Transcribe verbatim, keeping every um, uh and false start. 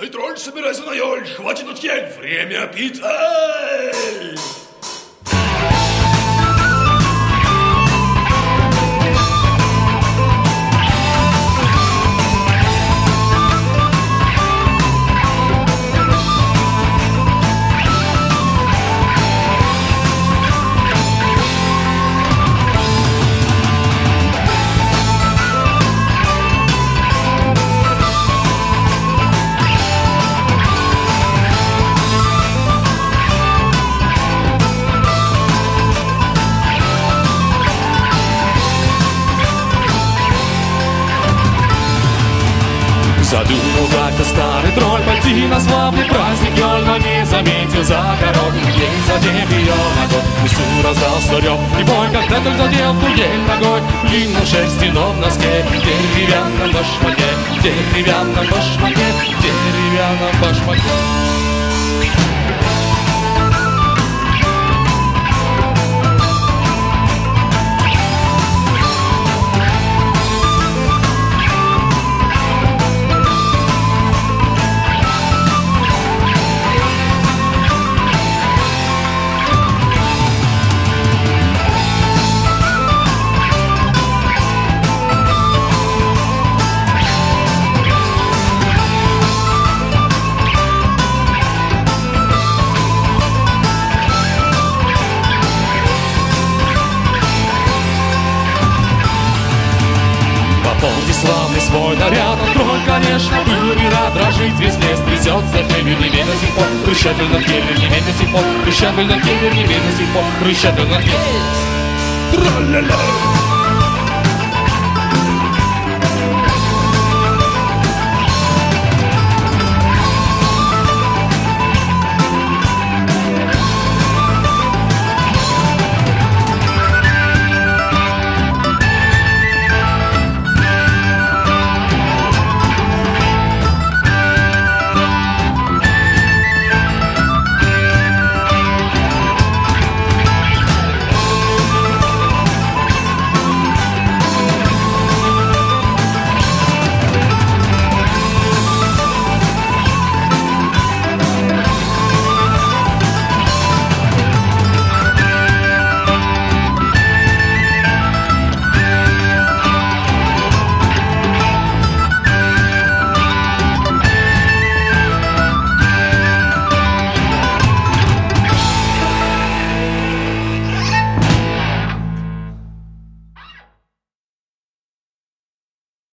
Эй, тролль, собирайся на ель, хватит тут ель, время пить, эй! Задумал как-то старый тролль пойти на славный праздник ель, но не заметил за дорогу ей, задев ее ногой. В лесу раздался рев и бой, когда только задел ту ель ногой. В длинном шерстяном носке, в деревянном башмаке, в деревянном башмаке, в деревянном башмаке. Помни славный свой наряд, он тролль, конечно, был и рад. Дрожит весь лес, трясется клевер, не верь до сих пор. Рычатель над клевер, не верь до сих пор. Рычатель над клевер, не верь до сих пор. Рычатель над клевер. Тра-ля-ля!